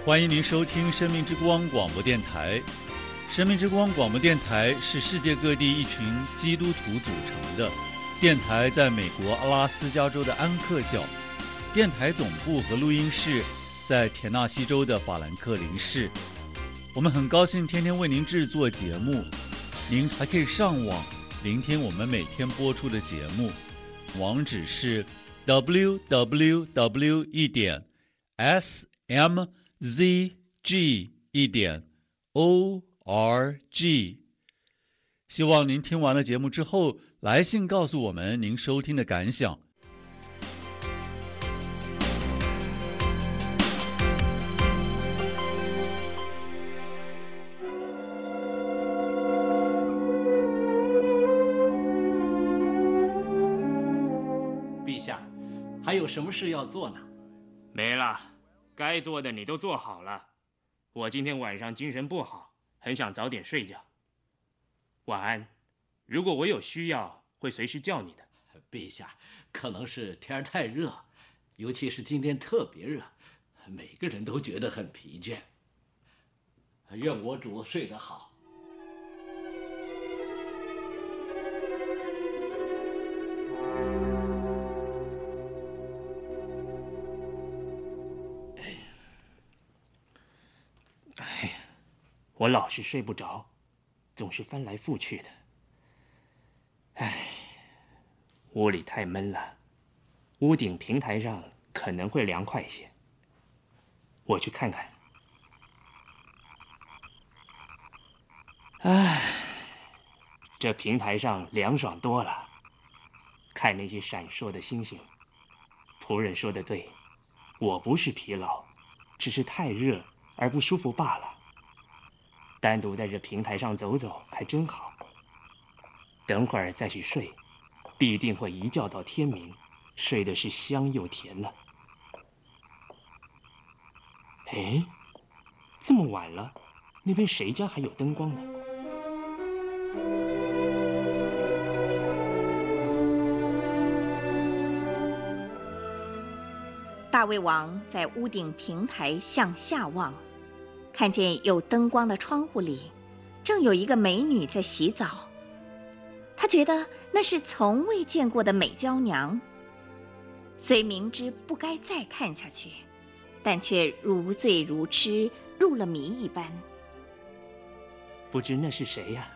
欢迎您收听生命之光广播电台。生命之光广播电台是世界各地一群基督徒组成的电台，在美国阿拉斯加州的安克角，电台总部和录音室在田纳西州的法兰克林市。我们很高兴天天为您制作节目，您还可以上网聆听我们每天播出的节目，网址是 www.smzg.org。 希望您听完了节目之后，来信告诉我们您收听的感想。 陛下，还有什么事要做呢？ 没了，该做的你都做好了。我今天晚上精神不好，很想早点睡觉。晚安，如果我有需要，会随时叫你的。 陛下，可能是天太热，尤其是今天特别热，每个人都觉得很疲倦。愿我主睡得好。 我老是睡不着，总是翻来覆去的。屋里太闷了，屋顶平台上可能会凉快些。我去看看。这平台上凉爽多了。看那些闪烁的星星。仆人说的对，我不是疲劳，只是太热而不舒服罢了。单独在这平台上走走还真好。等会儿再去睡，必定会一觉到天明，睡的是香又甜了。这么晚了，那边谁家还有灯光呢？ 大卫王在屋顶平台向下望，看见有灯光的窗户里，正有一个美女在洗澡。他觉得那是从未见过的美娇娘，虽明知不该再看下去，但却如醉如痴，入了迷一般。 不知那是谁呀？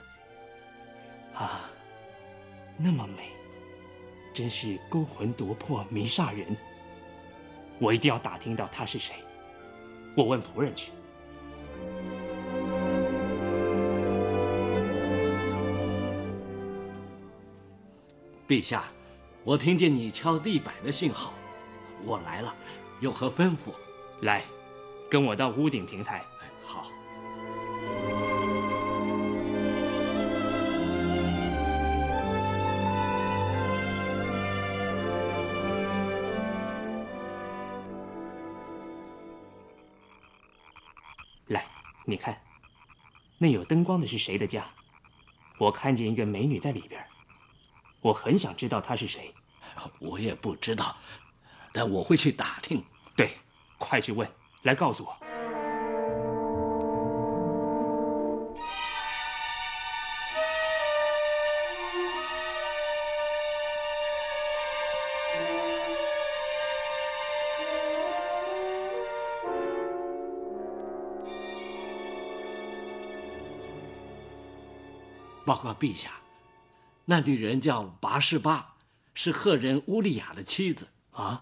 那么美，真是勾魂夺魄，迷煞人。我一定要打听到她是谁。我问仆人去。 陛下，我听见你敲地板的信号，我来了，有何吩咐？ 来，跟我到屋顶平台。 好。 来，你看，那有灯光的是谁的家？我看见一个美女在里边。我很想知道她是谁。 我也不知道，但我会去打听。 对，快去问，来告诉我。 报告陛下，那女人叫拔示巴，是赫人乌利亚的妻子啊。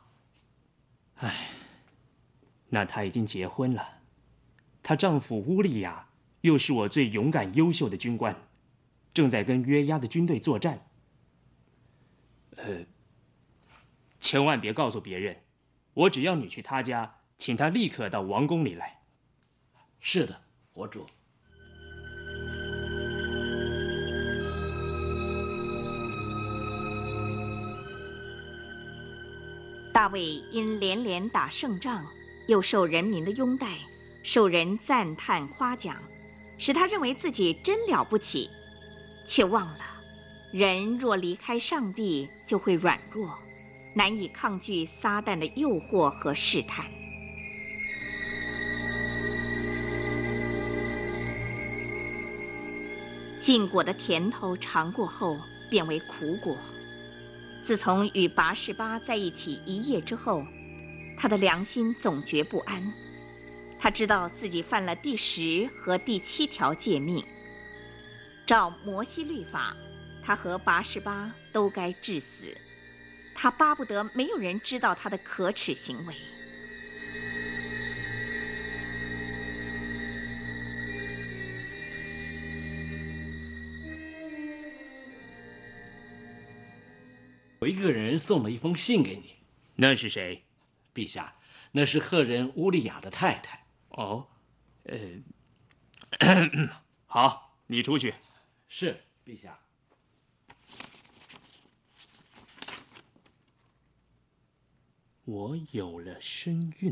那她已经结婚了。她丈夫乌利亚又是我最勇敢优秀的军官，正在跟约押的军队作战。千万别告诉别人，我只要你去他家，请他立刻到王宫里来。 是的，我主。 大卫因连连打胜仗，又受人民的拥戴，受人赞叹夸奖，使他认为自己真了不起，却忘了人若离开上帝，就会软弱，难以抗拒撒旦的诱惑和试探。 禁果的甜头尝过后，变为苦果。自从与拔示巴在一起1夜之后，他的良心总觉不安。他知道自己犯了第10和第7条诫命。照摩西律法，他和拔示巴都该治死。他巴不得没有人知道他的可耻行为。 有一个人送了一封信给你。 那是谁？ 陛下，那是赫人乌利亚的太太。 哦，好，你出去。 是，陛下。 我有了身孕。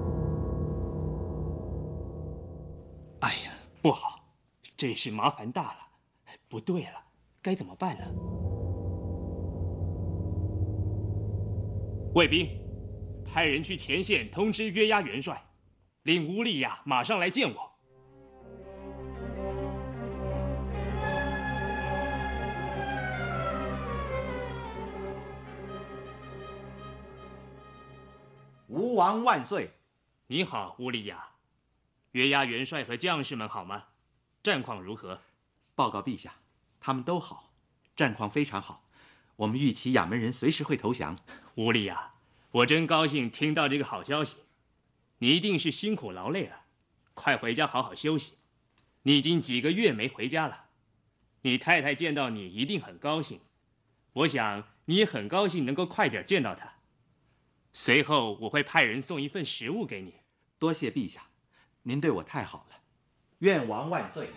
哎呀，不好，这事麻烦大了。不对了，该怎么办呢？卫兵，派人去前线通知约押元帅，令乌利亚马上来见我。 吴王万岁！ 你好，乌利亚。约押元帅和将士们好吗？战况如何？ 报告陛下，他们都好，战况非常好。我们预期亚门人随时会投降。 乌利亚，我真高兴听到这个好消息。你一定是辛苦劳累了，快回家好好休息。你已经几个月没回家了，你太太见到你一定很高兴。我想你也很高兴能够快点见到她。随后我会派人送一份食物给你。 多谢陛下，您对我太好了。愿王万岁！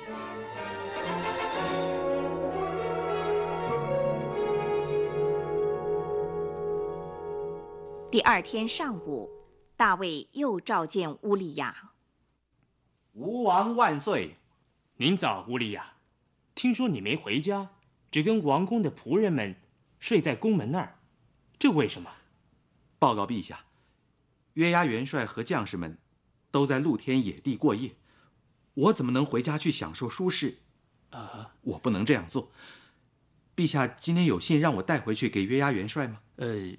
第2天上午，大卫又召见乌利亚。 吴王万岁！ 您早，乌利亚。听说你没回家，只跟王宫的仆人们睡在宫门那儿，这为什么？ 报告陛下，约押元帅和将士们都在露天野地过夜，我怎么能回家去享受舒适？我不能这样做。陛下今天有信让我带回去给约押元帅吗？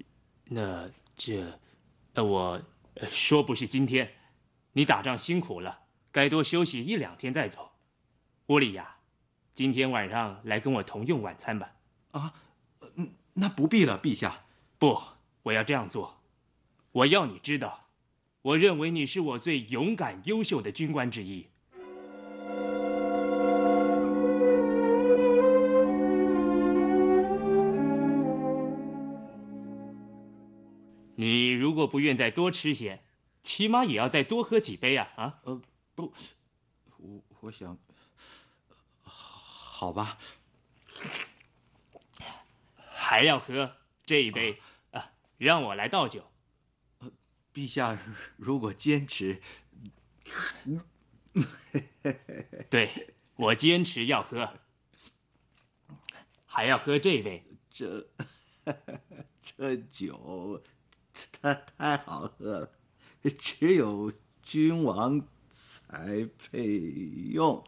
我说不是今天，你打仗辛苦了，该多休息1、2天再走。乌利亚，今天晚上来跟我同用晚餐吧。 那不必了，陛下。 不，我要这样做。我要你知道，我认为你是我最勇敢、优秀的军官之一。你如果不愿再多吃些，起码也要再多喝几杯啊！ 不，我想，好吧。 还要喝这一杯让我来倒酒。 陛下如果坚持， 对，我坚持要喝，还要喝这杯。 这酒它太好喝了，只有君王才配用。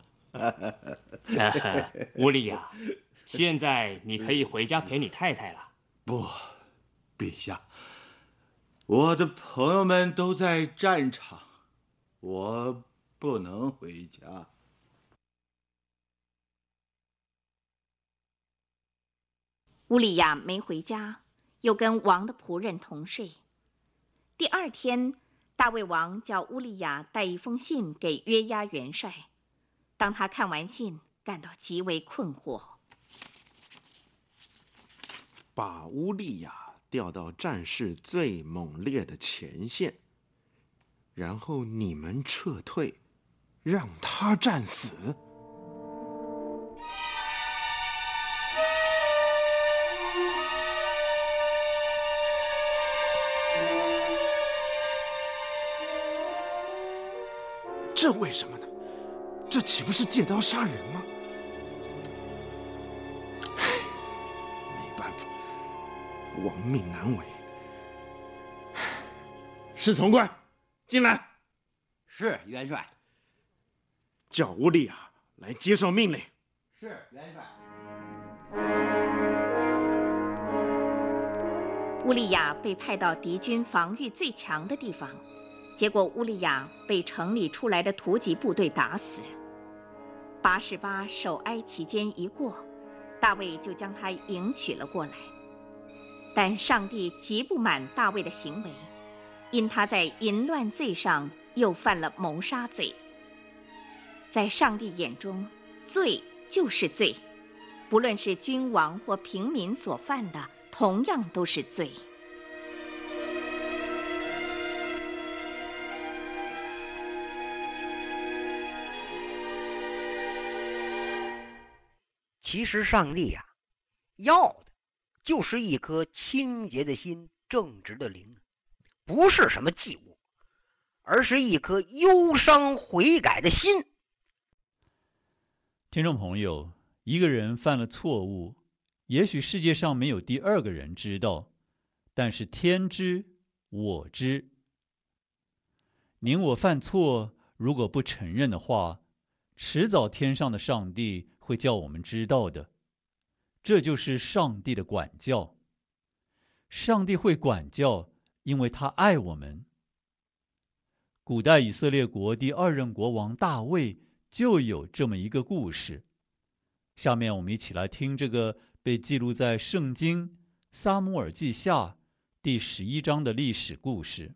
乌利亚，现在你可以回家陪你太太了。 不，陛下，我的朋友们都在战场，我不能回家。 乌利亚没回家，又跟王的仆人同睡。第2天，大卫王叫乌利亚带一封信给约押元帅。当他看完信，感到极为困惑。 把乌利亚调到战事最猛烈的前线，然后你们撤退，让他战死。这为什么呢？这岂不是借刀杀人吗？没办法，亡命难违。侍从官，进来。 是元帅。 叫乌利亚来接受命令。 是元帅。 乌利亚被派到敌军防御最强的地方，结果乌利亚被城里出来的突击部队打死。88守哀期间一过，大卫就将他迎娶了过来。但上帝极不满大卫的行为，因他在淫乱罪上又犯了谋杀罪。在上帝眼中，罪就是罪，不论是君王或平民所犯的，同样都是罪。 其实上帝呀，要的就是一颗清洁的心、正直的灵，不是什么祭物，而是一颗忧伤悔改的心。 听众朋友，一个人犯了错误，也许世界上没有第二个人知道，但是天知，我知。您我犯错，如果不承认的话，迟早天上的上帝会叫我们知道的。这就是上帝的管教。上帝会管教，因为他爱我们。古代以色列国第2任国王大卫就有这么一个故事。下面我们一起来听这个被记录在圣经撒母耳记下第11章的历史故事。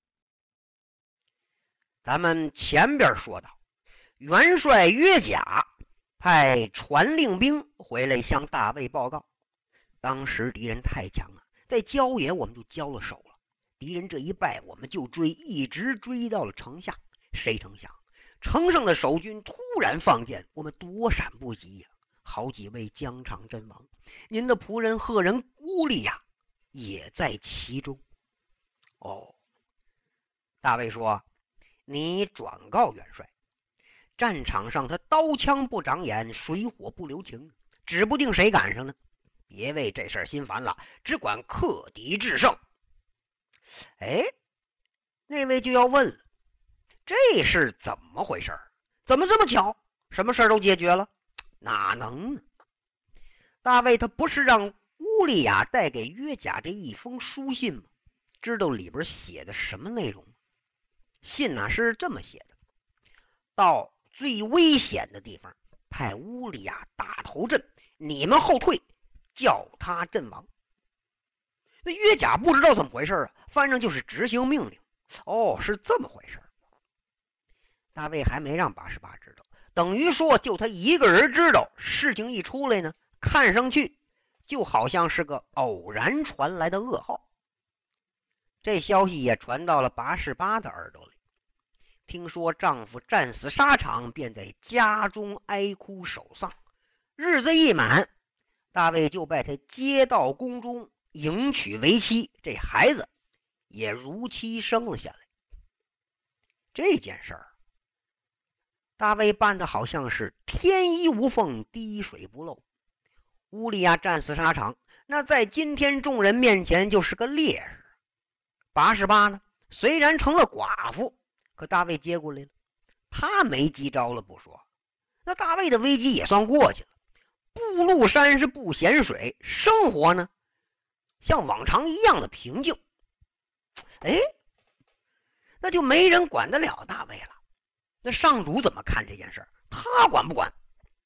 咱们前边说到，元帅约甲派传令兵回来向大卫报告，当时敌人太强了，在郊野我们就交了手了。敌人这一败，我们就追，一直追到了城下。谁成想，城上的守军突然放箭，我们躲闪不及呀，好几位疆场阵亡。您的仆人赫人乌利亚也在其中。哦，大卫说：“你转告元帅，战场上他刀枪不长眼，水火不留情，指不定谁赶上呢。别为这事心烦了，只管克敌制胜。”哎，那位就要问了，这是怎么回事？怎么这么巧，什么事都解决了？哪能呢？大卫他不是让乌利亚带给约甲这一封书信吗？知道里边写的什么内容吗？信是这么写的：到最危险的地方，派乌利亚打头阵，你们后退，叫他阵亡。那约甲不知道怎么回事啊，反正就是执行命令。哦，是这么回事。大卫还没让88知道，等于说就他一个人知道。事情一出来呢，看上去就好像是个偶然传来的噩耗。这消息也传到了88的耳朵里。听说丈夫战死沙场，便在家中哀哭守丧。日子一满，大卫就把他接到宫中迎娶为妻，这孩子也如期生了下来。这件事儿，大卫办的好像是天衣无缝，滴水不漏。乌利亚战死沙场，那在今天众人面前就是个烈士。88呢，虽然成了寡妇，可大卫接过来了，他没急着了不说，那大卫的危机也算过去了。步鹿山是不嫌水，生活呢像往常一样的平静。哎，那就没人管得了大卫了。那上主怎么看这件事？他管不管？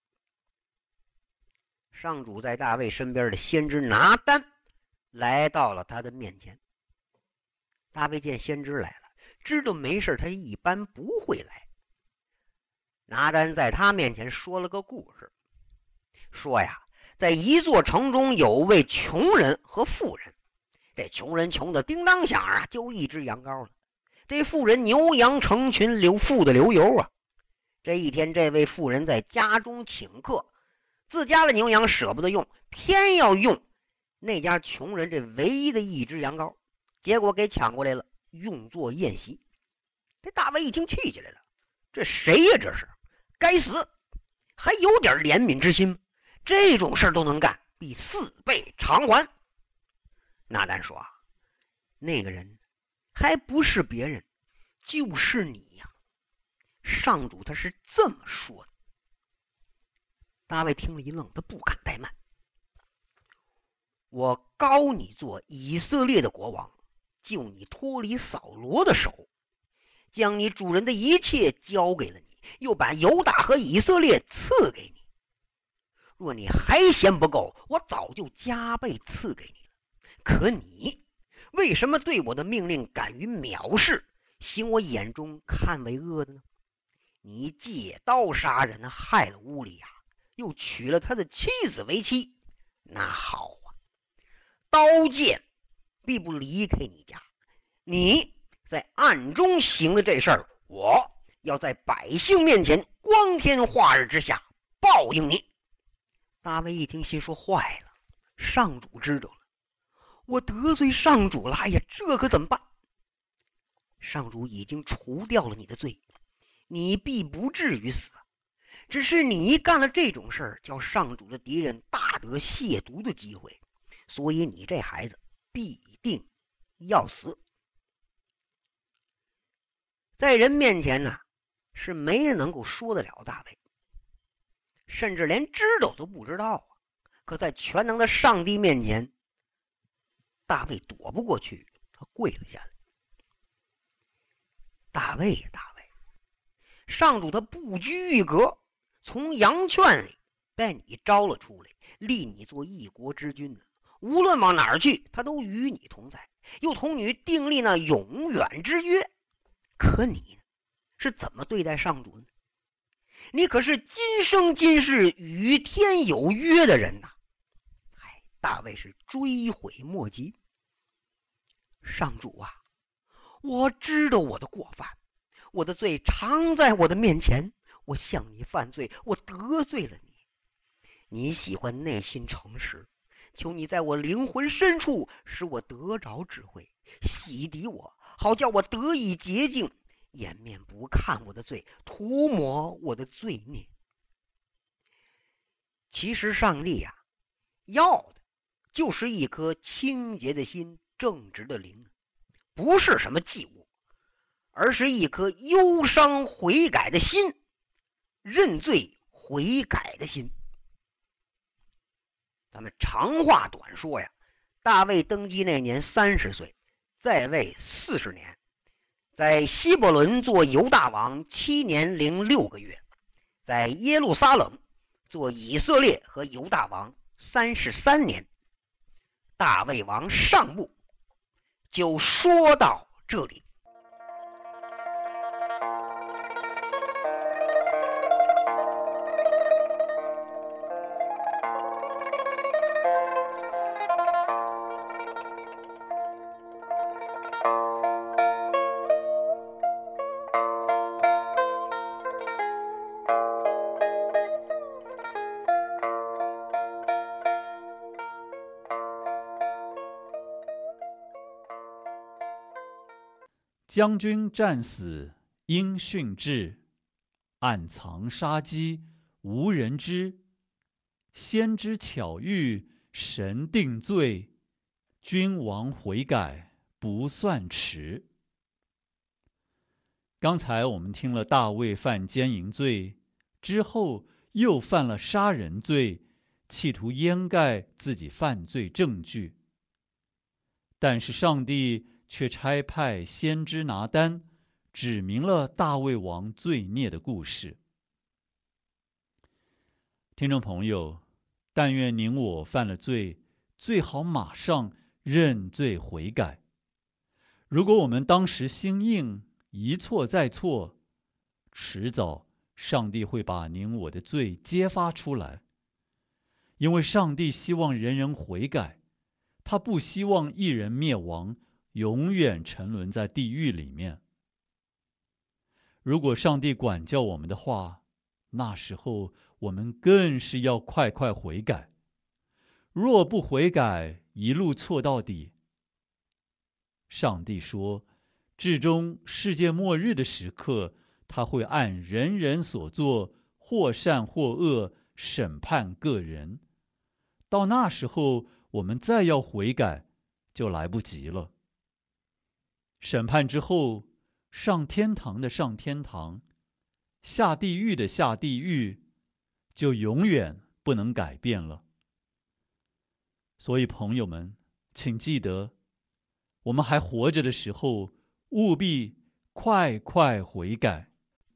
上主在大卫身边的先知拿单来到了他的面前。大卫见先知来了，知道没事他一般不会来。拿单在他面前说了个故事，说呀，在一座城中有位穷人和富人。这穷人穷的叮当响啊，就一只羊羔了。这富人牛羊成群，富的流油啊。这一天，这位富人在家中请客，自家的牛羊舍不得用，偏要用那家穷人这唯一的一只羊羔，结果给抢过来了，用作宴席。这大卫一听气起来了，这谁呀？这是该死，还有点怜悯之心吗？这种事都能干，必4倍偿还。拿单说，那个人还不是别人，就是你呀。上主他是这么说的。 大卫听了一愣，他不敢怠慢。我膏你做以色列的国王，救你脱离扫罗的手，将你主人的一切交给了你，又把犹大和以色列赐给你。若你还嫌不够，我早就加倍赐给你了。可你为什么对我的命令敢于藐视，行我眼中看为恶的呢？你借刀杀人，害了乌利亚，又娶了他的妻子为妻。那好啊，刀剑必不离开你家。你在暗中行的这事儿，我要在百姓面前光天化日之下报应你。大卫一听，心说坏了，上主知道了，我得罪上主了，哎呀，这可怎么办？上主已经除掉了你的罪，你必不至于死，只是你干了这种事儿，叫上主的敌人大得亵渎的机会，所以你这孩子必定要死。在人面前呢，是没人能够说得了大卫，甚至连知道都不知道啊。可在全能的上帝面前，大卫躲不过去，他跪了下来。大卫呀，大卫，上主他不拘一格，从羊圈里把你招了出来，立你做一国之君，无论往哪儿去，他都与你同在，又同你订立那永远之约。可你是怎么对待上主呢？你可是今生今世与天有约的人呐！大卫是追悔莫及。上主啊，我知道我的过犯，我的罪常在我的面前，我向你犯罪，我得罪了你。你喜欢内心诚实，求你在我灵魂深处使我得着智慧，洗涤我，好叫我得以洁净，掩面不看我的罪，涂抹我的罪孽。其实上帝呀，要的就是一颗清洁的心，正直的灵，不是什么祭物，而是一颗忧伤悔改的心，认罪悔改的心。咱们长话短说呀，大卫登基那年30岁，在位40年，在希伯伦做犹大王7年零6个月，在耶路撒冷做以色列和犹大王33年。大卫王上部就说到这里。 将军战死，因训至；暗藏杀机，无人知。先知巧遇，神定罪。君王悔改，不算迟。刚才我们听了大卫犯奸淫罪，之后又犯了杀人罪，企图掩盖自己犯罪证据。但是上帝却差派先知拿单，指明了大卫王罪孽的故事。听众朋友，但愿您我犯了罪，最好马上认罪悔改。如果我们当时心硬，一错再错，迟早上帝会把您我的罪揭发出来。因为上帝希望人人悔改，他不希望一人灭亡，永远沉沦在地狱里面。如果上帝管教我们的话，那时候我们更是要快快悔改。若不悔改，一路错到底。上帝说，至终世界末日的时刻，他会按人人所做，或善或恶，审判个人。到那时候，我们再要悔改，就来不及了。审判之后，上天堂的上天堂，下地狱的下地狱， 就永远不能改变了。所以朋友们，请记得，我们还活着的时候，务必快快悔改。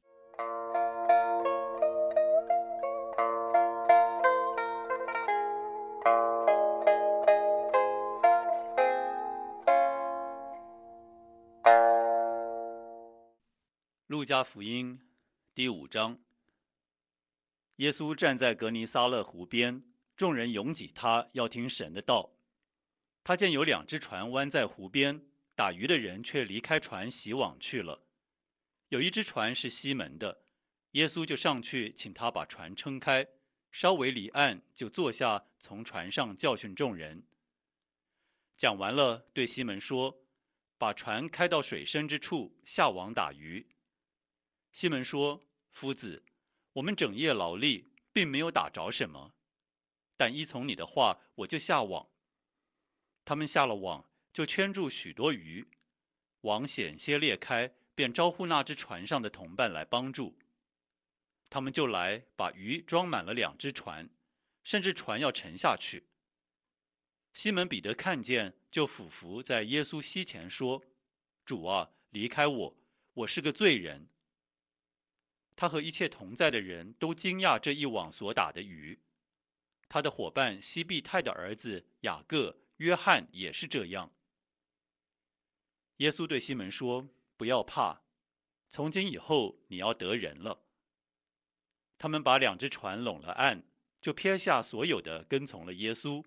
路加福音第5章，耶稣站在格尼撒勒湖边，众人拥挤他，要听神的道。他见有2只船弯在湖边，打鱼的人却离开船洗网去了。有一只船是西门的，耶稣就上去请他把船撑开，稍微离岸，就坐下，从船上教训众人。讲完了，对西门说：“把船开到水深之处，下网打鱼。”西门说：“夫子，我们整夜劳力，并没有打着什么，但依从你的话，我就下网。”他们下了网，就圈住许多鱼，网险些裂开，便招呼那只船上的同伴来帮助。他们就来，把鱼装满了2只船，甚至船要沉下去。西门彼得看见，就俯伏在耶稣膝前说：“主啊，离开我，我是个罪人。”他和一切同在的人都惊讶这一网所打的鱼。他的伙伴西庇太的儿子雅各、约翰也是这样。耶稣对西门说：“不要怕，从今以后你要得人了。”他们把2只船拢了岸，就撇下所有的，跟从了耶稣。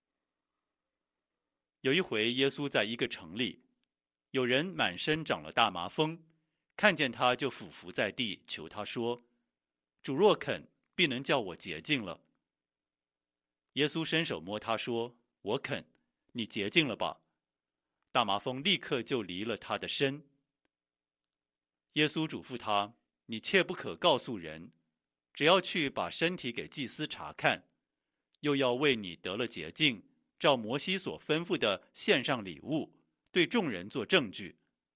有一回，耶稣在一个城里，有人满身长了大麻风，看见他就俯伏在地，求他说：“主若肯，必能叫我洁净了。”耶稣伸手摸他说：“我肯，你洁净了吧。”大麻风立刻就离了他的身。耶稣嘱咐他：“你切不可告诉人，只要去把身体给祭司查看，又要为你得了洁净，照摩西所吩咐的献上礼物，对众人做证据。”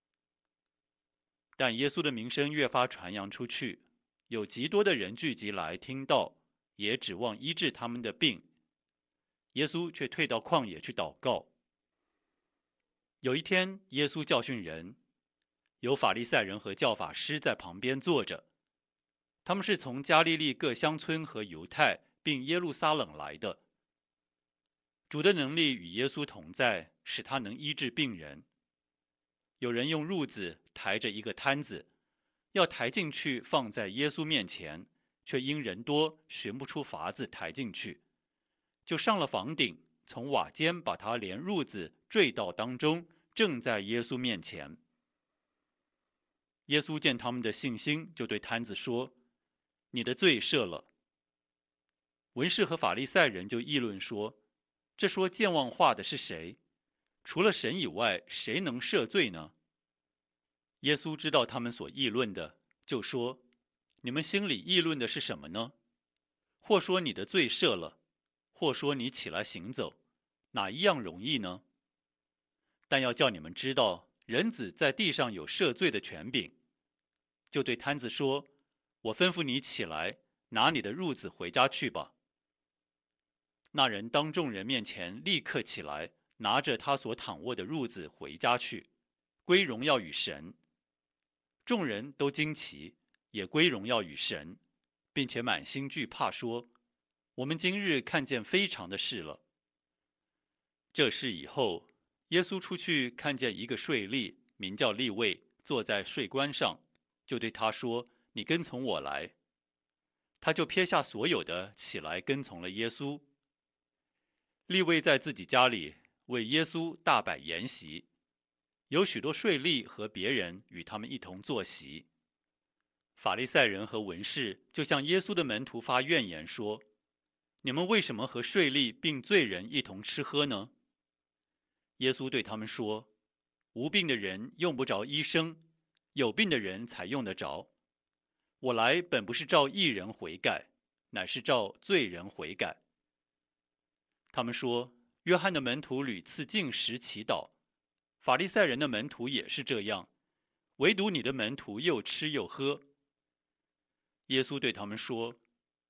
但耶稣的名声越发传扬出去，有极多的人聚集来听道，也指望医治他们的病。耶稣却退到旷野去祷告。有一天，耶稣教训人，有法利赛人和教法师在旁边坐着，他们是从加利利各乡村和犹太并耶路撒冷来的。主的能力与耶稣同在，使他能医治病人。有人用褥子抬着一个摊子，要抬进去放在耶稣面前，却因人多，寻不出法子抬进去，就上了房顶，从瓦间把他连褥子坠到当中，正在耶稣面前。耶稣见他们的信心，就对摊子说：“你的罪赦了。”文士和法利赛人就议论说：“这说健忘话的是谁？除了神以外，谁能赦罪呢？”耶稣知道他们所议论的，就说：“你们心里议论的是什么呢？或说你的罪赦了，或说你起来行走，哪一样容易呢？但要叫你们知道，人子在地上有赦罪的权柄。”就对摊子说：“我吩咐你起来，拿你的褥子回家去吧。”那人当众人面前立刻起来，拿着他所躺卧的褥子回家去，归荣耀与神。众人都惊奇，也归荣耀与神，并且满心惧怕，说：“我们今日看见非常的事了。”这事以后，耶稣出去看见一个税吏，名叫利未，坐在税关上，就对他说：“你跟从我来。”他就撇下所有的，起来跟从了耶稣。利未在自己家里为耶稣大摆筵席，有许多税吏和别人与他们一同坐席。法利赛人和文士就向耶稣的门徒发怨言说：“你们为什么和税吏并罪人一同吃喝呢？”耶稣对他们说：“无病的人用不着医生，有病的人才用得着。我来本不是召义人悔改，乃是召罪人悔改。”他们说：“约翰的门徒屡次禁食祈祷，法利赛人的门徒也是这样，唯独你的门徒又吃又喝。”耶稣对他们说：“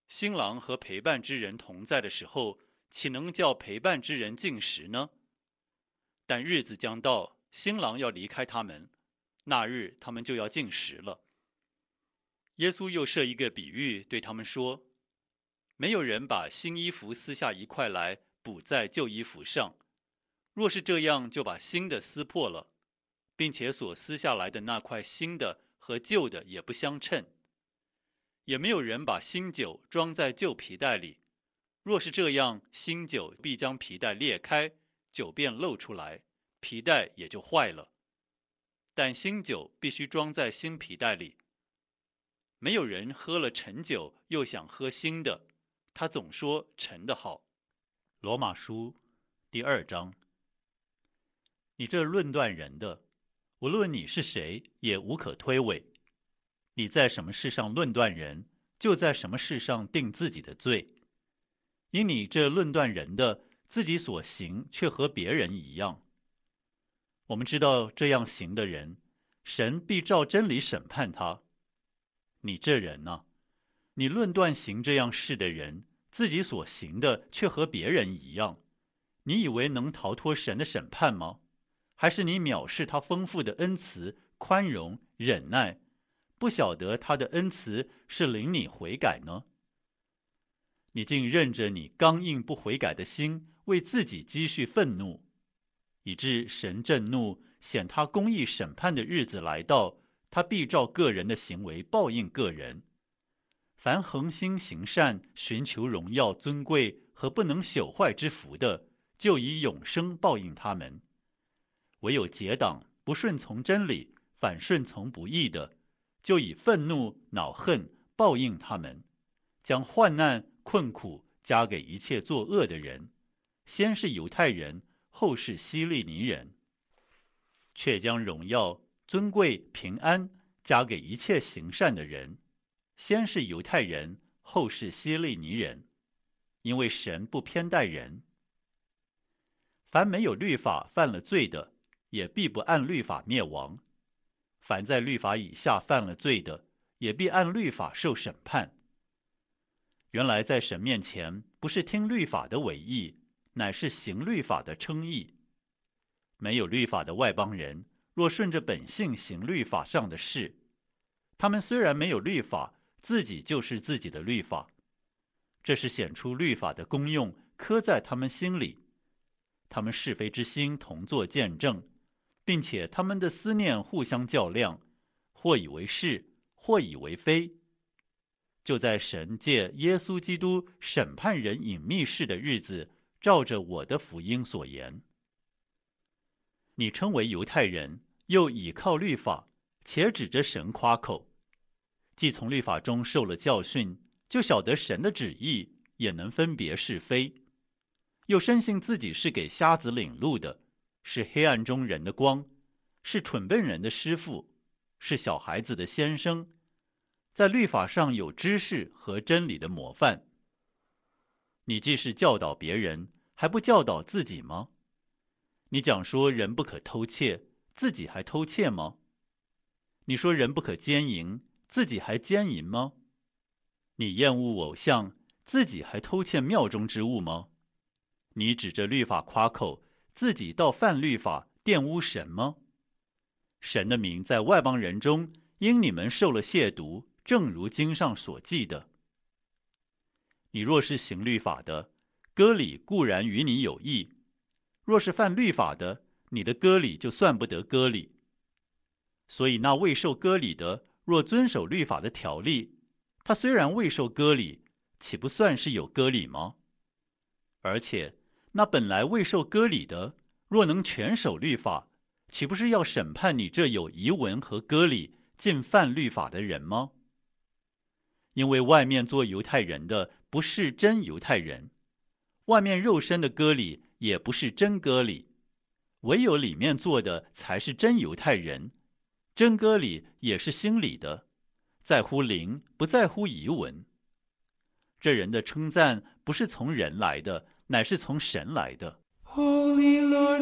新郎和陪伴之人同在的时候，岂能叫陪伴之人进食呢？但日子将到，新郎要离开他们，那日他们就要进食了。耶稣又设一个比喻，对他们说：没有人把新衣服撕下一块来补在旧衣服上，若是这样，就把新的撕破了，并且所撕下来的那块新的和旧的也不相称。也没有人把新酒装在旧皮袋里，若是这样，新酒必将皮袋裂开，酒便漏出来，皮袋也就坏了。但新酒必须装在新皮袋里。没有人喝了陈酒又想喝新的，他总说陈的好。罗马书第2章。你这论断人的，无论你是谁，也无可推诿。你在什么事上论断人，就在什么事上定自己的罪。因你这论断人的，自己所行却和别人一样。我们知道这样行的人，神必照真理审判他。你这人呢，你论断行这样事的人，自己所行的却和别人一样，你以为能逃脱神的审判吗？还是你藐视他丰富的恩慈、宽容、忍耐，不晓得他的恩慈是领你悔改呢？你竟任着你刚硬不悔改的心，为自己积蓄愤怒，以致神震怒，显他公义审判的日子来到，他必照个人的行为报应个人。凡恒心行善、寻求荣耀、尊贵和不能朽坏之福的，就以永生报应他们。唯有结党不顺从真理，反顺从不义的，就以愤怒、恼恨报应他们，将患难、困苦加给一切作恶的人，先是犹太人，后是希利尼人，却将荣耀、尊贵、平安加给一切行善的人，先是犹太人，后是希利尼人，因为神不偏待人。凡没有律法犯了罪的，也必不按律法灭亡；凡在律法以下犯了罪的，也必按律法受审判。原来在神面前，不是听律法的为义，乃是行律法的称义。没有律法的外邦人，若顺着本性行律法上的事，他们虽然没有律法，自己就是自己的律法。这是显出律法的功用，刻在他们心里。他们是非之心同作见证，并且他们的思念互相较量，或以为是，或以为非。就在神借耶稣基督审判人隐秘事的日子，照着我的福音所言。你称为犹太人，又倚靠律法，且指着神夸口，既从律法中受了教训，就晓得神的旨意，也能分别是非，又深信自己是给瞎子领路的，是黑暗中人的光，是蠢笨人的师傅，是小孩子的先生，在律法上有知识和真理的模范。你既是教导别人，还不教导自己吗？你讲说人不可偷窃，自己还偷窃吗？你说人不可奸淫，自己还奸淫吗？你厌恶偶像，自己还偷窃庙中之物吗？你指着律法夸口，自己倒犯律法，玷污神吗？神的名在外邦人中，因你们受了亵渎，正如经上所记的。你若是行律法的，割礼固然与你有益；若是犯律法的，你的割礼就算不得割礼。所以那未受割礼的，若遵守律法的条例，他虽然未受割礼，岂不算是有割礼吗？而且那本来未受割礼的，若能全守律法，岂不是要审判你这有遗文和割礼，尽犯律法的人吗？因为外面做犹太人的，不是真犹太人，外面肉身的割礼也不是真割礼，唯有里面做的才是真犹太人。真割礼也是心里的，在乎灵，不在乎遗文。这人的称赞不是从人来的，乃是从神来的。 Holy Lord,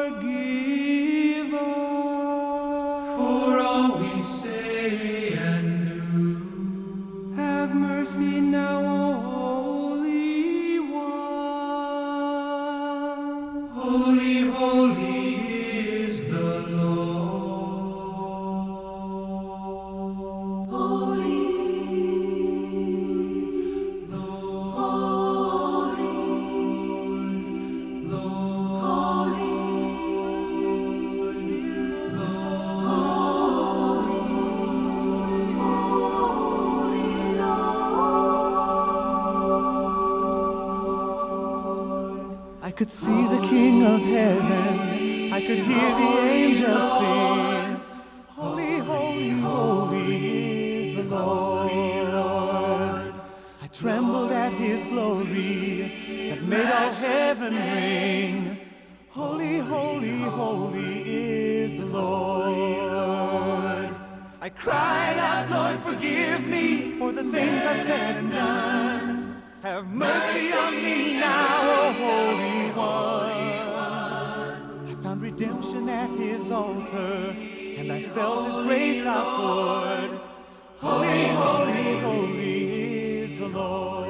forgive us for all we say and do. Have mercy now, O could see the King of Heaven, I could hear the angels sing, Holy, holy, holy is the Lord. I trembled at His glory that made all heaven ring, Holy, holy, holy is the Lord. I cried out, Lord, forgive me for the things I've said and done. Have mercy on me now, O Holy One. I found redemption at His altar, and I felt His grace outpoured. Holy, holy, holy is the Lord.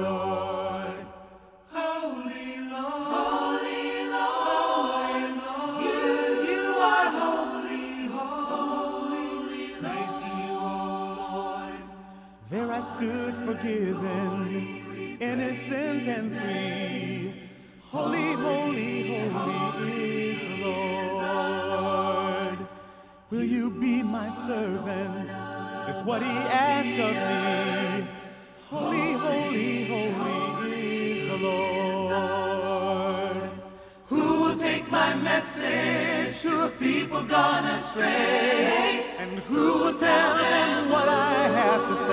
Holy Lord, holy Lord, you are holy, holy. Praise to you, O Lord. There I stood forgiven, innocent and free. Holy, holy, holy is the Lord. Will you be my servant? Is what He asked of me. Holy, holy, holy is the Lord. Who will take my message to a people gone astray? And who will tell them what I have to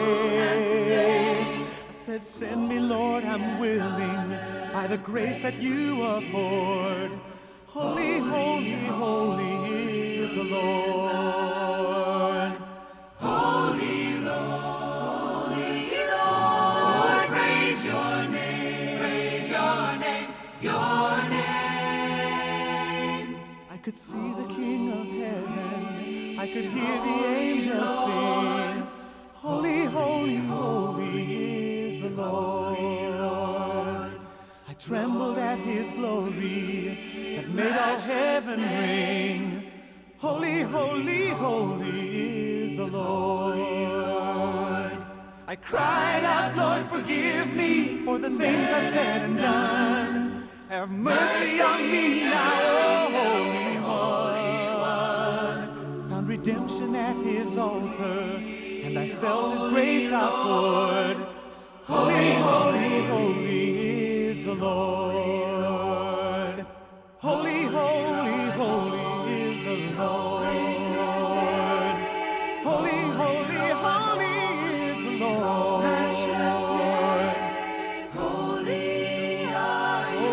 say? Send me, Lord, I'm willing, by the grace that you afford. Holy, holy, holy is the Lord. Holy Lord, praise your name, your name. I could see the King of Heaven, I could hear the angels sing, Holy, holy, holy is the Lord. I trembled at His glory that made all heaven ring. Holy, holy, holy is the Lord. I cried out, Lord, forgive me for the things I've said and done. Have mercy on me now, O Holy One. Found redemption at His altar, and I felt His grace outpoured. Holy, holy, holy is the Lord. Holy, holy, holy is the Lord. Holy, holy, holy is the Lord. Holy are you,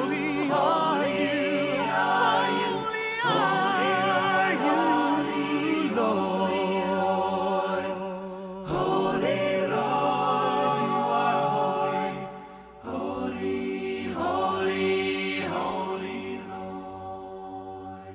Lord. Holy Lord, you are holy, holy, holy Lord.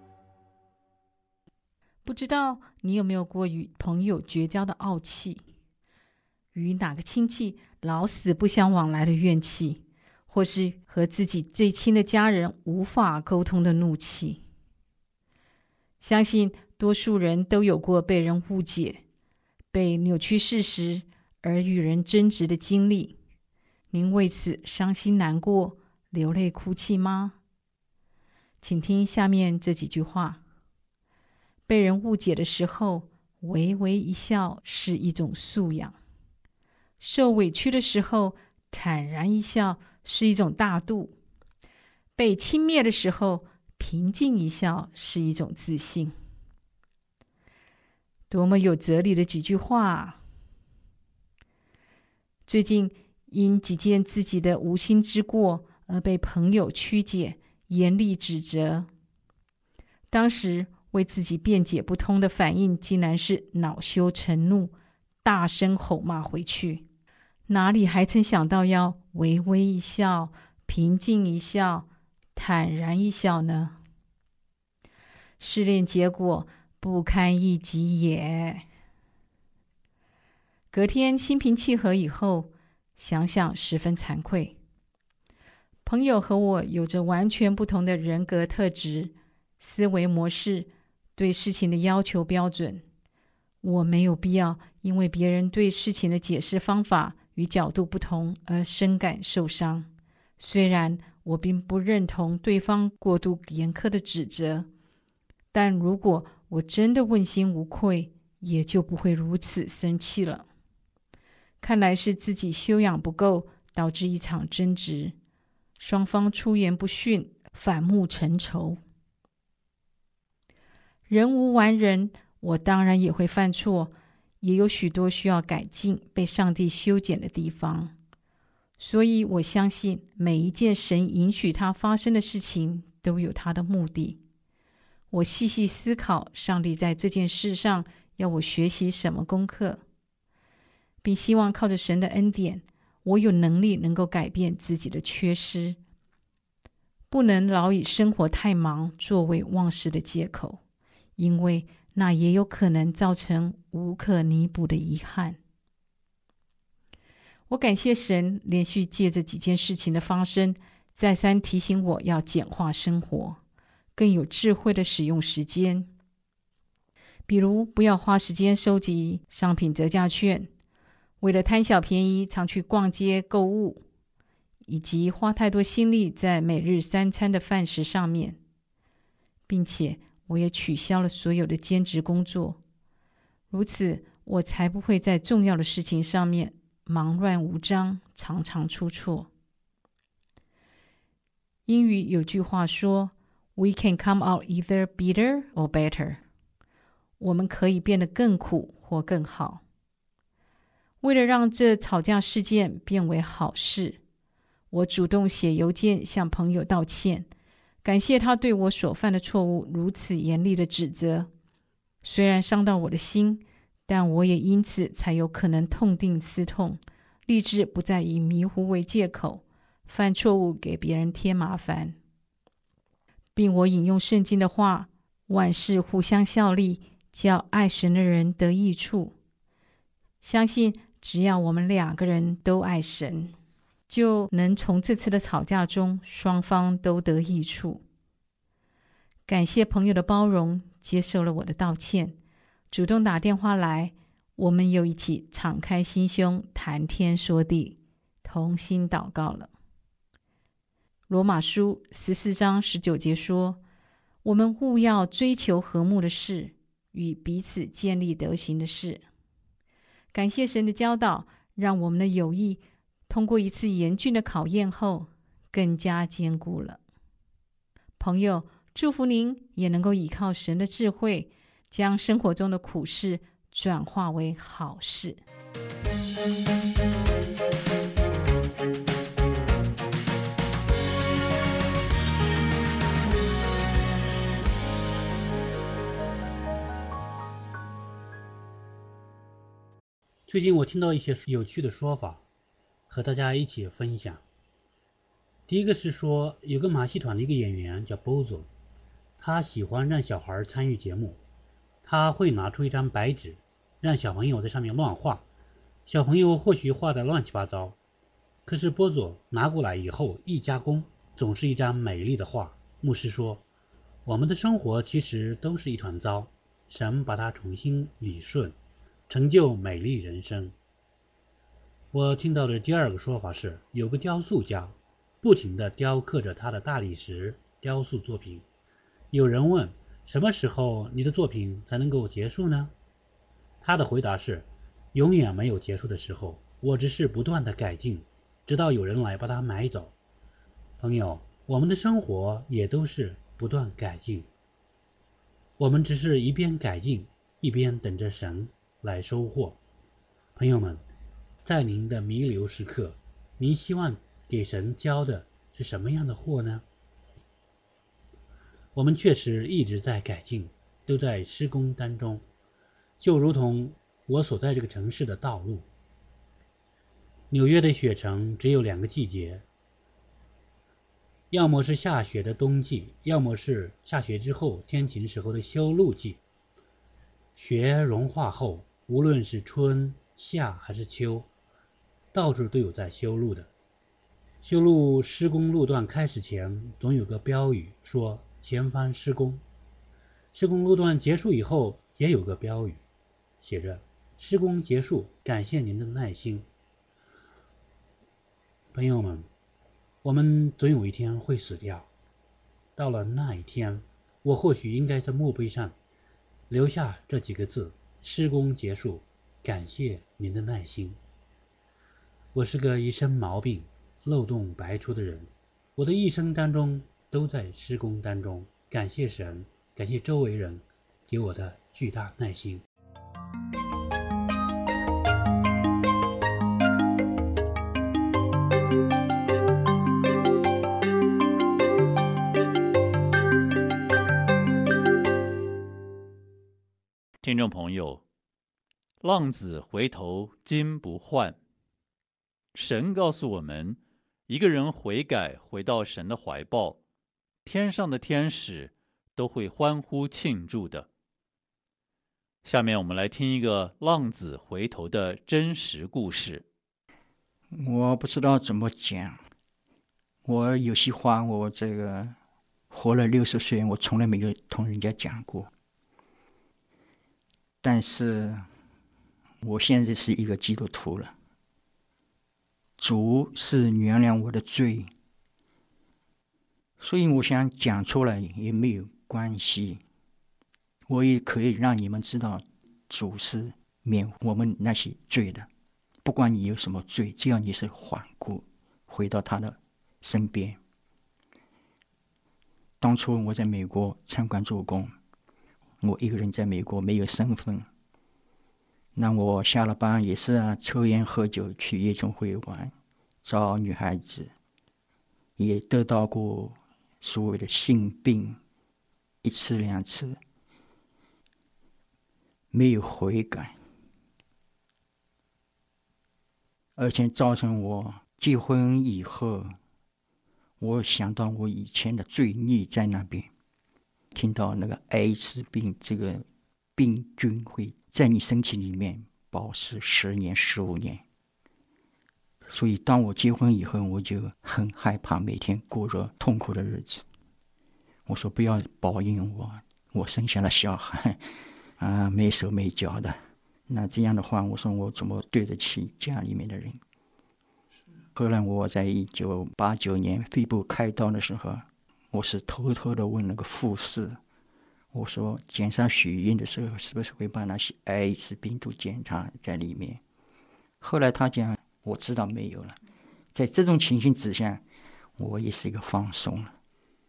不知道你有没有过与朋友绝交的傲气，与哪个亲戚老死不相往来的怨气，或是和自己最亲的家人无法沟通的怒气。相信多数人都有过被人误解、被扭曲事实而与人争执的经历。您为此伤心难过、流泪哭泣吗？请听下面这几句话。被人误解的时候，微微一笑是一种素养；受委屈的时候，坦然一笑是一种大度；被轻蔑的时候，平静一笑是一种自信。多么有哲理的几句话啊！最近因几件自己的无心之过而被朋友曲解、严厉指责，当时为自己辩解不通的反应，竟然是恼羞成怒，大声吼骂回去。哪里还曾想到要微微一笑、平静一笑、坦然一笑呢？试炼结果不堪一击也。隔天心平气和以后，想想十分惭愧。朋友和我有着完全不同的人格特质、思维模式、对事情的要求标准。我没有必要因为别人对事情的解释方法与角度不同而深感受伤。虽然我并不认同对方过度严苛的指责，但如果我真的问心无愧，也就不会如此生气了。看来是自己修养不够，导致一场争执。 双方出言不逊，反目成仇。人无完人，我当然也会犯错，也有许多需要改进、被上帝修剪的地方。所以我相信每一件神允许它发生的事情都有它的目的。我细细思考上帝在这件事上要我学习什么功课，并希望靠着神的恩典，我有能力能够改变自己的缺失，不能老以生活太忙作为忘事的借口，因为那也有可能造成无可弥补的遗憾。我感谢神连续借着几件事情的发生，再三提醒我要简化生活，更有智慧的使用时间。比如不要花时间收集商品折价券，为了贪小便宜常去逛街购物，以及花太多心力在每日3餐的饭食上面，并且我也取消了所有的兼职工作，如此我才不会在重要的事情上面忙乱无章，常常出错。英语有句话说 We can come out either bitter or better， 我们可以变得更苦或更好。为了让这吵架事件变为好事，我主动写邮件向朋友道歉，感谢他对我所犯的错误如此严厉的指责。虽然伤到我的心，但我也因此才有可能痛定思痛，立志不再以迷糊为借口，犯错误给别人添麻烦。并我引用圣经的话，万事互相效力，叫爱神的人得益处。相信只要我们2个人都爱神，就能从这次的吵架中双方都得益处。感谢朋友的包容，接受了我的道歉，主动打电话来，我们又一起敞开心胸，谈天说地，同心祷告了。罗马书14章19节说，我们务要追求和睦的事，与彼此建立德行的事。感谢神的教导，让我们的友谊通过一次严峻的考验后更加坚固了。朋友，祝福您也能够依靠神的智慧，将生活中的苦事转化为好事。 最近我听到一些有趣的说法，和大家一起分享。第一个是说，有个马戏团的一个演员叫 Bozo， 他喜欢让小孩参与节目，他会拿出一张白纸，让小朋友在上面乱画，小朋友或许画得乱七八糟，可是Bozo拿过来以后一加工，总是一张美丽的画。牧师说，我们的生活其实都是一团糟，神把它重新理顺，成就美丽人生。我听到的第二个说法是，有个雕塑家不停地雕刻着他的大理石雕塑作品。有人问，什么时候你的作品才能够结束呢？他的回答是，永远没有结束的时候，我只是不断的改进，直到有人来把它买走。朋友，我们的生活也都是不断改进，我们只是一边改进，一边等着神来收获。朋友们，在您的弥留时刻，您希望给神交的是什么样的货呢？我们确实一直在改进，都在施工当中，就如同我所在这个城市的道路。纽约的雪城只有2个季节，要么是下雪的冬季，要么是下雪之后天晴时候的修路季。雪融化后，无论是春夏还是秋，到处都有在修路的。修路施工路段开始前，总有个标语说前方施工。施工路段结束以后，也有个标语写着施工结束，感谢您的耐心。朋友们，我们总有一天会死掉，到了那一天，我或许应该在墓碑上留下这几个字：施工结束，感谢您的耐心。我是个一身毛病、漏洞百出的人， 我的一生当中都在施工当中，感谢神，感谢周围人给我的巨大耐心。 听众朋友，浪子回头金不换。神告诉我们，一个人悔改回到神的怀抱，天上的天使都会欢呼庆祝的。下面我们来听一个浪子回头的真实故事。 我不知道怎么讲，我有些话我这个活了60岁，我从来没有同人家讲过。但是我现在是一个基督徒了，主是原谅我的罪，所以我想讲出来也没有关系，我也可以让你们知道主是免我们那些罪的，不管你有什么罪，只要你是缓过回到他的身边。当初我在美国餐馆做工，我一个人在美国没有身份，那我下了班也是抽烟喝酒，去夜总会玩，找女孩子，也得到过所谓的性病1次2次，没有悔改，而且造成我结婚以后，我想到我以前的罪孽在那边，听到那个艾滋病这个病菌会在你身体里面保持10年15年，所以当我结婚以后，我就很害怕每天过着痛苦的日子。我说不要报应我生下了小孩没手没脚的，那这样的话，我说我怎么对得起家里面的人。后来我在1989年肺部开刀的时候，我是偷偷的问那个护士，我说检查血液的时候是不是会把那些艾滋病毒检查在里面。后来他讲我知道没有了。在这种情形之下，我也是一个放松了。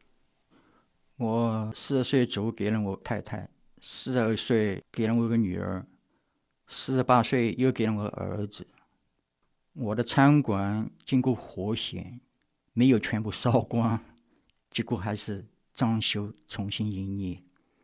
我40岁走给了我太太，42岁给了我一个女儿，48岁又给了我儿子。我的餐馆经过火险，没有全部烧光，结果还是装修重新营业。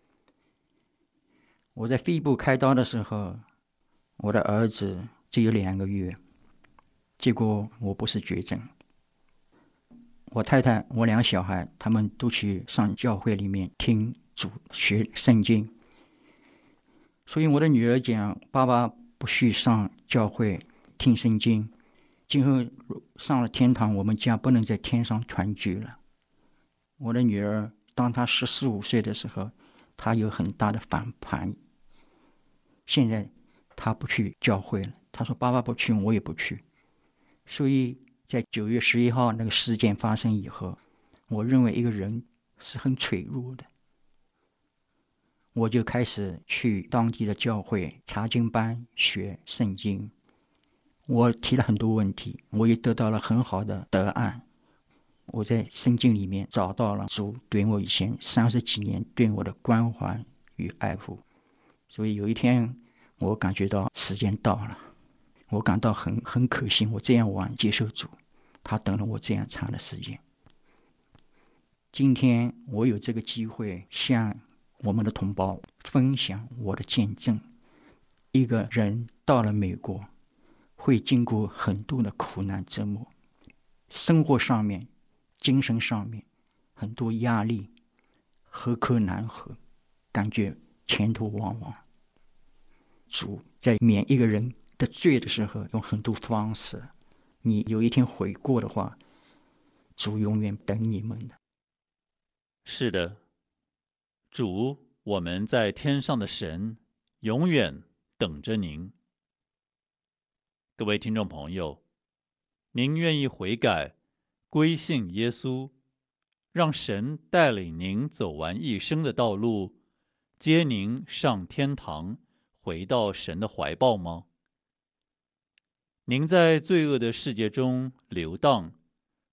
我在肺部开刀的时候，我的儿子只有2个月，结果我不是绝症。我太太我2个小孩他们都去上教会里面听主学圣经，所以我的女儿讲，爸爸不许上教会听圣经，今后上了天堂，我们家不能在天上团聚了。我的女儿当她14、15岁的时候，她有很大的反叛，现在她不去教会了，她说爸爸不去我也不去。所以在9月11号那个事件发生以后，我认为一个人是很脆弱的，我就开始去当地的教会查经班学圣经。我提了很多问题，我也得到了很好的答案。我在圣经里面找到了主对我以前30几年对我的关怀与爱护。所以有一天我感觉到时间到了，我感到很可惜，我这样晚接受主，他等了我这样长的时间。今天我有这个机会向我们的同胞分享我的见证。一个人到了美国会经过很多的苦难折磨，生活上面精神上面很多压力，何克难何，感觉前途茫茫。主在免一个人的罪的时候用很多方式，你有一天悔过的话，主永远等你们的。 是的，主，我们在天上的神永远等着您。各位听众朋友，您愿意悔改归信耶稣，让神带领您走完一生的道路，接您上天堂，回到神的怀抱吗？您在罪恶的世界中流荡，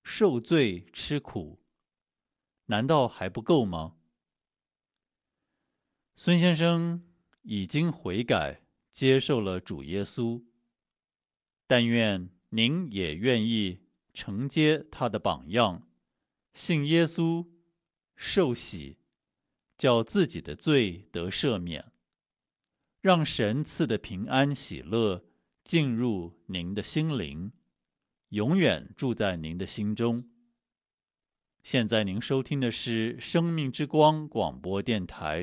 受罪吃苦，难道还不够吗？孙先生已经悔改，接受了主耶稣，但愿您也愿意承接他的榜样，信耶稣，受洗，叫自己的罪得赦免，让神赐的平安喜乐进入您的心灵，永远住在您的心中。现在您收听的是生命之光广播电台。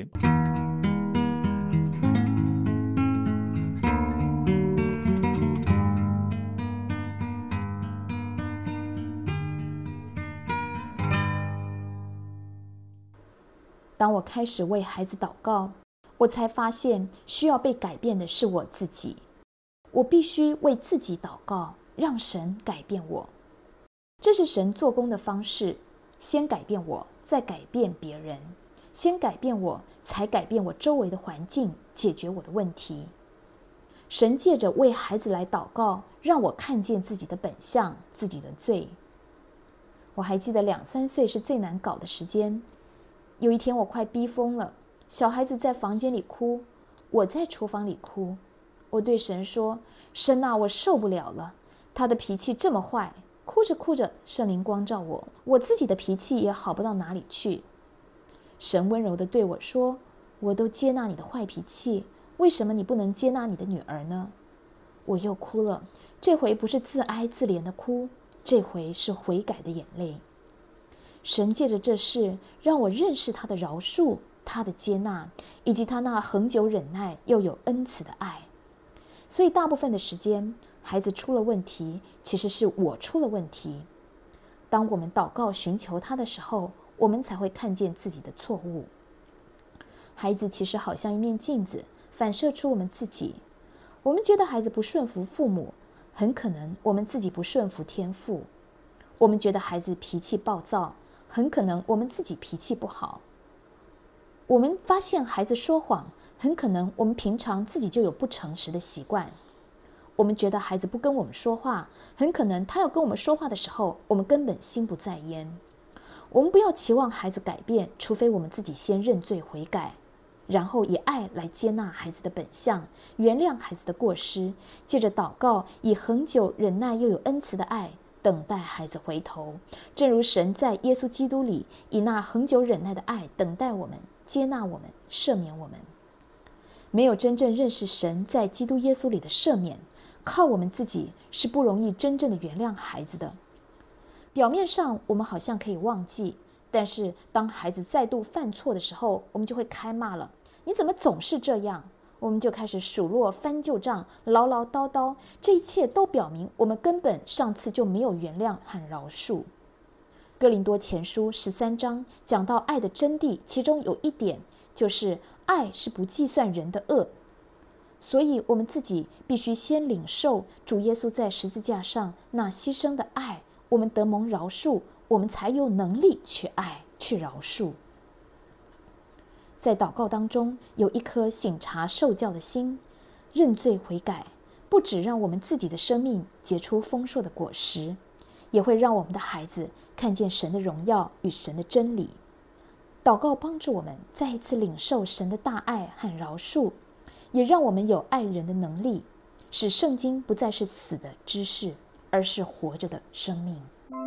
当我开始为孩子祷告，我才发现需要被改变的是我自己。我必须为自己祷告，让神改变我。这是神做工的方式，先改变我，再改变别人；先改变我，才改变我周围的环境，解决我的问题。神借着为孩子来祷告，让我看见自己的本相，自己的罪。我还记得2、3岁是最难搞的时间。有一天我快逼疯了，小孩子在房间里哭，我在厨房里哭。我对神说：神啊，我受不了了，他的脾气这么坏。哭着哭着，圣灵光照我，我自己的脾气也好不到哪里去。神温柔地对我说：我都接纳你的坏脾气，为什么你不能接纳你的女儿呢？我又哭了，这回不是自哀自怜的哭，这回是悔改的眼泪。神借着这事让我认识他的饶恕，他的接纳，以及他那恒久忍耐又有恩慈的爱。所以大部分的时间，孩子出了问题，其实是我出了问题。当我们祷告寻求他的时候，我们才会看见自己的错误。孩子其实好像一面镜子，反射出我们自己。我们觉得孩子不顺服父母，很可能我们自己不顺服天父。我们觉得孩子脾气暴躁，很可能我们自己脾气不好。我们发现孩子说谎，很可能我们平常自己就有不诚实的习惯。我们觉得孩子不跟我们说话，很可能他要跟我们说话的时候，我们根本心不在焉。我们不要期望孩子改变，除非我们自己先认罪悔改，然后以爱来接纳孩子的本相，原谅孩子的过失，借着祷告，以恒久忍耐又有恩慈的爱等待孩子回头，正如神在耶稣基督里以那恒久忍耐的爱等待我们，接纳我们，赦免我们。没有真正认识神在基督耶稣里的赦免，靠我们自己是不容易真正的原谅孩子的。表面上我们好像可以忘记，但是当孩子再度犯错的时候，我们就会开骂了，你怎么总是这样？我们就开始数落翻旧账，唠唠叨叨，这一切都表明我们根本上次就没有原谅和饶恕。哥林多前书13章讲到爱的真谛，其中有一点就是爱是不计算人的恶。所以我们自己必须先领受主耶稣在十字架上那牺牲的爱，我们得蒙饶恕，我们才有能力去爱，去饶恕。在祷告当中，有一颗省察受教的心，认罪悔改，不只让我们自己的生命结出丰硕的果实，也会让我们的孩子看见神的荣耀与神的真理。祷告帮助我们再一次领受神的大爱和饶恕，也让我们有爱人的能力，使圣经不再是死的知识，而是活着的生命。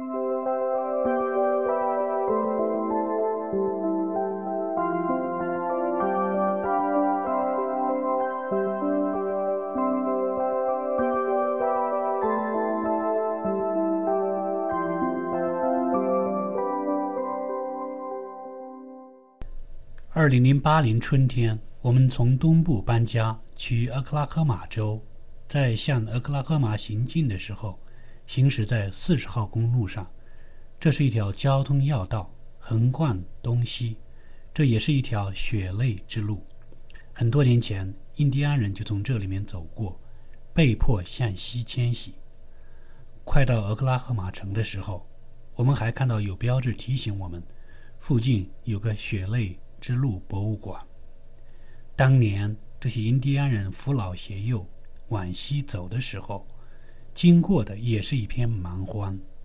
2008年春天，我们从东部搬家去俄克拉荷马州，在向俄克拉荷马行进的时候，行驶在40号公路上。这是一条交通要道，横贯东西，这也是一条血泪之路。很多年前，印第安人就从这里面走过，被迫向西迁徙。快到俄克拉荷马城的时候，我们还看到有标志提醒我们，附近有个血泪之路博物馆。当年这些印第安人扶老携幼往西走的时候，经过的也是一片蛮荒。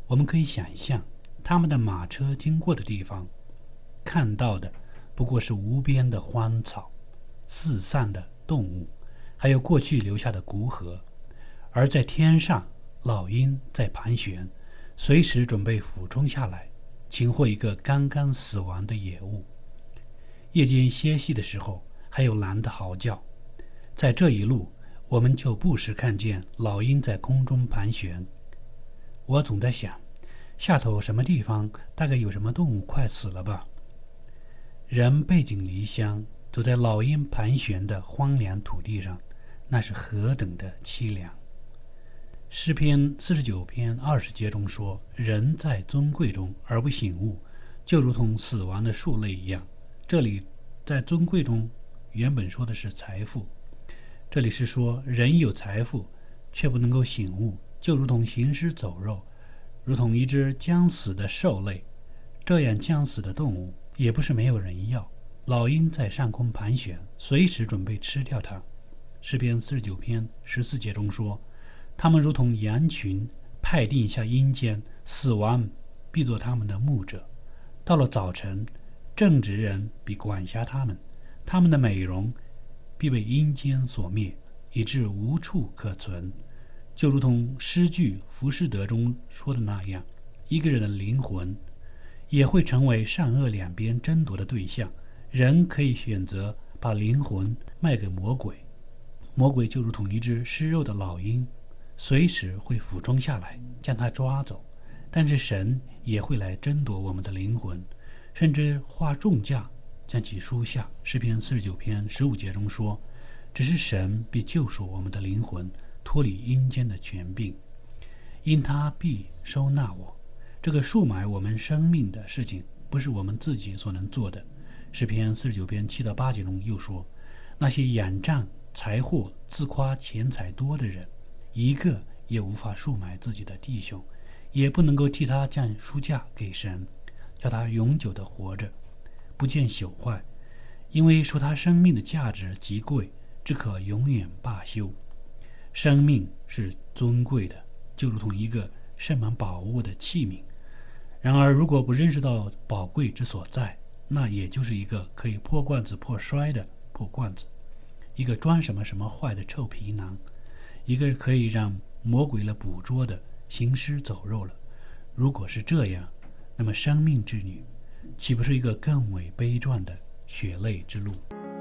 我们可以想象，他们的马车经过的地方，看到的不过是无边的荒草、四散的动物，还有过去留下的谷河。而在天上，老鹰在盘旋，随时准备俯冲下来，擒获一个刚刚死亡的野物。夜间歇息的时候，还有狼的嚎叫。在这一路，我们就不时看见老鹰在空中盘旋。我总在想，下头什么地方大概有什么动物快死了吧？人背井离乡，走在老鹰盘旋的荒凉土地上，那是何等的凄凉。诗篇49篇20节中说，人在尊贵中而不醒悟，就如同死亡的树类一样。这里在尊贵中原本说的是财富，这里是说人有财富却不能够醒悟，就如同行尸走肉，如同一只将死的兽类。这样将死的动物也不是没有人要，老鹰在上空盘旋，随时准备吃掉它。诗篇49篇14节中说，他们如同羊群派定下阴间，死亡必作他们的牧者。到了早晨，正直人必管辖他们，他们的美容必被阴间所灭，以致无处可存。就如同诗句浮士德中说的那样，一个人的灵魂也会成为善恶两边争夺的对象。人可以选择把灵魂卖给魔鬼，魔鬼就如同一只吃肉的老鹰，随时会俯冲下来将他抓走。但是神也会来争夺我们的灵魂，甚至花重价将其赎下。诗篇49篇15节中说，只是神必救赎我们的灵魂，脱离阴间的权柄，因他必收纳我。这个赎买我们生命的事情不是我们自己所能做的。诗篇49篇7到8节中又说，那些仰仗财货自夸钱财多的人，一个也无法赎买自己的弟兄，也不能够替他降赎价给神，叫他永久的活着，不见朽坏，因为说他生命的价值极贵，只可永远罢休。生命是尊贵的，就如同一个盛满宝物的器皿。然而如果不认识到宝贵之所在，那也就是一个可以破罐子破摔的破罐子，一个装什么什么坏的臭皮囊，一个可以让魔鬼来捕捉的行尸走肉了。如果是这样，那么生命之旅岂不是一个更为悲壮的血泪之路？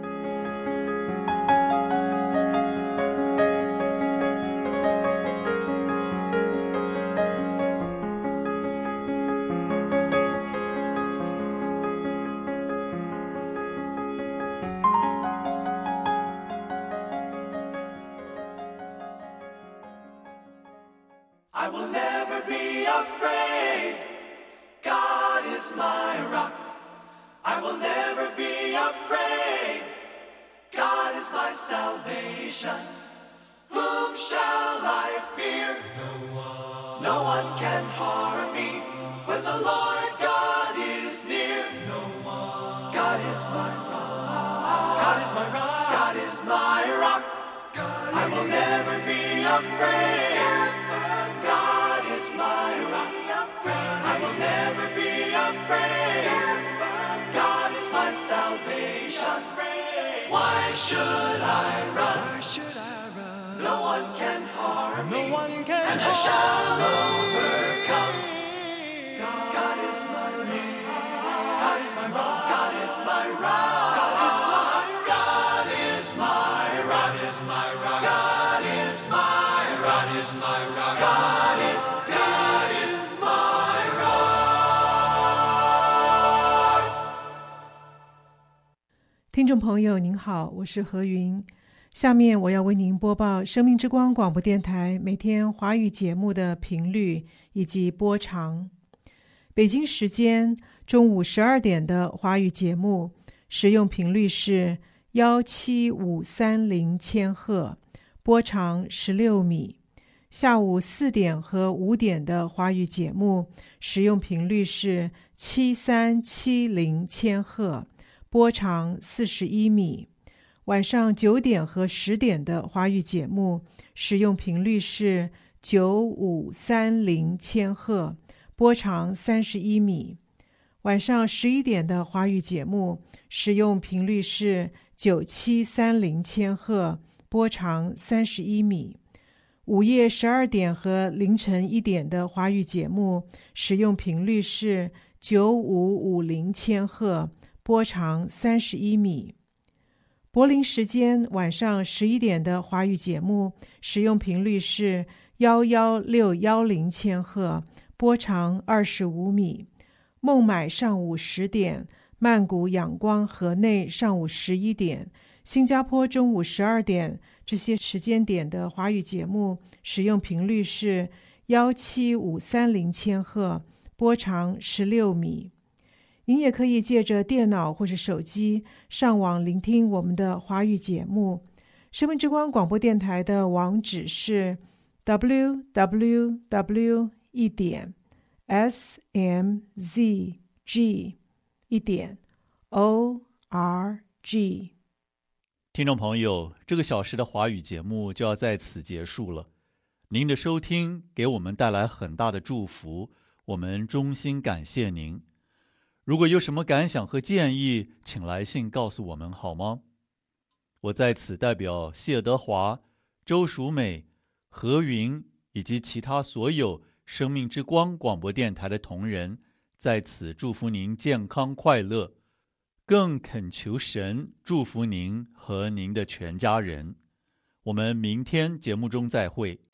I will never be afraid. God is my rock. I will never be afraid. God is my salvation. Whom shall I fear? No one can harm me when the Lord God is near. God is my rock. God is my rock. God is my rock. I will never be afraid. God is my rock. I will never be afraid. God is my salvation. Why should I run? No one can harm me, and I shall overcome. God is my rock. God is my rock. God is my rock. God is my rock. God is my rock. God is my rock. God is my rock. God is my rock. 听众朋友您好，我是何云。下面我要为您播报生命之光广播电台每天华语节目的频率以及播长。北京时间中午12点的华语节目使用频率是17530千赫，波长16米。下午4点和5点的华语节目使用频率是7370千赫，波长41米。晚上9点和10点的华语节目使用频率是9530千赫， 波长31米。晚上11点的华语节目使用频率是9730千赫，波长31米。午夜12点和凌晨1点的华语节目使用频率是9550千赫，波长31米。柏林时间晚上11点的华语节目使用频率是11610千赫，波长25米。孟买上午10点，曼谷仰光河内上午11点，新加坡中午12点，这些时间点的华语节目使用频率是17530千赫，波长16米。您也可以借着电脑或是手机上网聆听我们的华语节目。生命之光广播电台的网址是 www.smzg.org。 听众朋友，这个小时的华语节目就要在此结束了。您的收听给我们带来很大的祝福，我们衷心感谢您。如果有什么感想和建议，请来信告诉我们好吗？我在此代表谢德华、周淑美、何云以及其他所有生命之光广播电台的同仁，在此祝福您健康快乐，更恳求神祝福您和您的全家人。我们明天节目中再会。